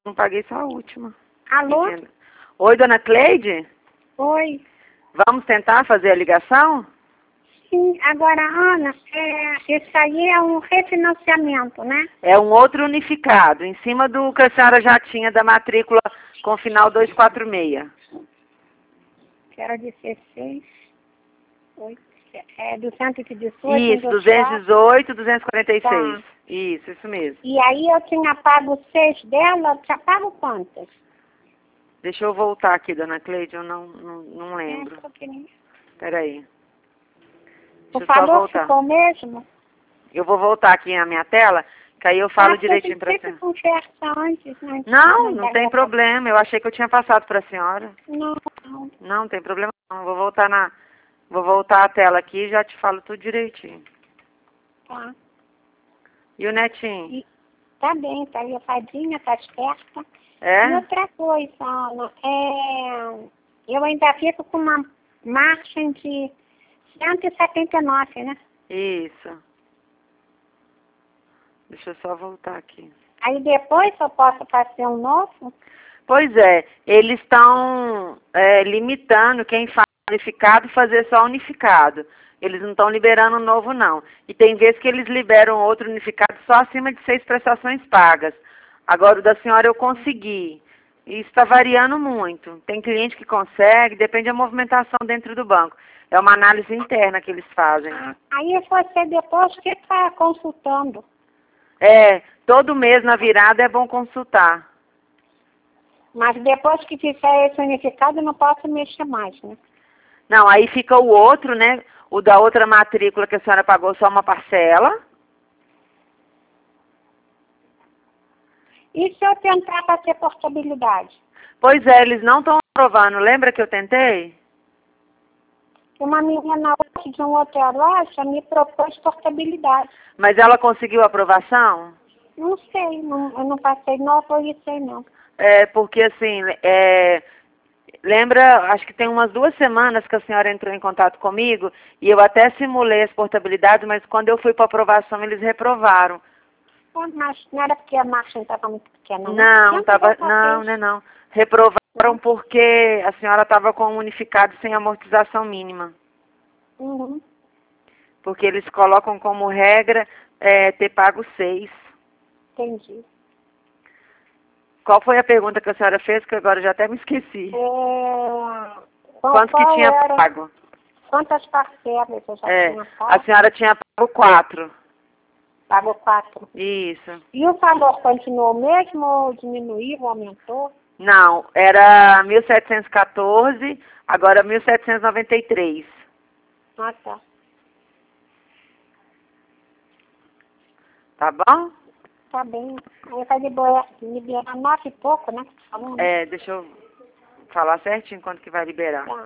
Não paguei só a última. Alô? Entendo. Oi, dona Cleide? Oi. Vamos tentar fazer a ligação? Sim, agora, Ana, isso aí é um refinanciamento, né? É um outro unificado, em cima do que a senhora já tinha da matrícula com final 246. Quero 16, 8, 218. Isso, 218, 246. Tá. Isso mesmo. E aí eu tinha pago 6 dela, tinha pago quantas? Deixa eu voltar aqui, dona Cleide, eu não lembro. Peraí. O Deixa eu só valor voltar. ficou mesmo? Eu vou voltar aqui na minha tela, que aí eu falo direitinho pra você. você. Conversa antes, né? Não tem problema. Eu achei que eu tinha passado pra senhora. Não. Não tem problema não. Vou voltar a tela aqui e já te falo tudo direitinho. Tá. E o netinho? Tá bem, tá ligadinha, tá esperta. É? E outra coisa, Ana, eu ainda fico com uma margem de 179, né? Isso. Deixa eu só voltar aqui. Aí depois eu posso fazer um novo? Pois é, eles estão limitando quem faz unificado fazer só unificado. Eles não estão liberando novo, não. E tem vezes que eles liberam outro unificado só acima de 6 prestações pagas. Agora, o da senhora eu consegui. E isso está variando muito. Tem cliente que consegue, depende da movimentação dentro do banco. É uma análise interna que eles fazem. Aí você depois que está consultando. Todo mês na virada é bom consultar. Mas depois que fizer esse unificado, eu não posso mexer mais, né? Não, aí fica o outro, né? O da outra matrícula que a senhora pagou só uma parcela. E se eu tentar fazer portabilidade? Pois é, eles não estão aprovando. Lembra que eu tentei? Uma menina hoje de um outra loja me propôs portabilidade. Mas ela conseguiu aprovação? Não sei, eu não passei, não foi isso aí não. Porque assim, lembra, acho que tem umas 2 semanas que a senhora entrou em contato comigo e eu até simulei as portabilidades, mas quando eu fui para aprovação eles reprovaram. Mas não era porque a margem estava muito pequena, Não. Reprovaram porque a senhora estava com um unificado sem amortização mínima. Uhum. Porque eles colocam como regra ter pago 6. Entendi. Qual foi a pergunta que a senhora fez, que agora eu já até me esqueci? Quanto que tinha pago? Quantas parcelas eu já tinha pago? A senhora tinha pago 4. Pagou 4. Isso. E o valor continuou o mesmo ou diminuiu ou aumentou? Não, era 1.714, agora 1.793. Ah, tá. Tá bom? Tá bem. Aí vai liberar 9 e pouco, né? Deixa eu falar certinho quanto que vai liberar. Tá.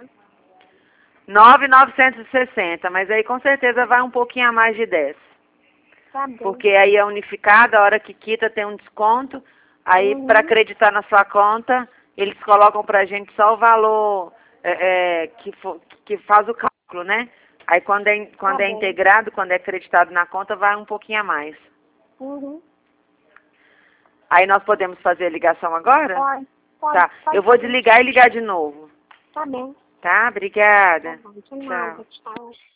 9.960, mas aí com certeza vai um pouquinho a mais de 10. Tá bem. Porque aí é unificado, a hora que quita tem um desconto. Aí para acreditar na sua conta, eles colocam pra gente só o valor que faz o cálculo, né? Aí quando é integrado, quando é acreditado na conta, vai um pouquinho a mais. Uhum. Aí nós podemos fazer a ligação agora? Pode. Tá, eu vou desligar e ligar de novo. Tá bem. Tá, obrigada. Tá bom, de nada, tchau.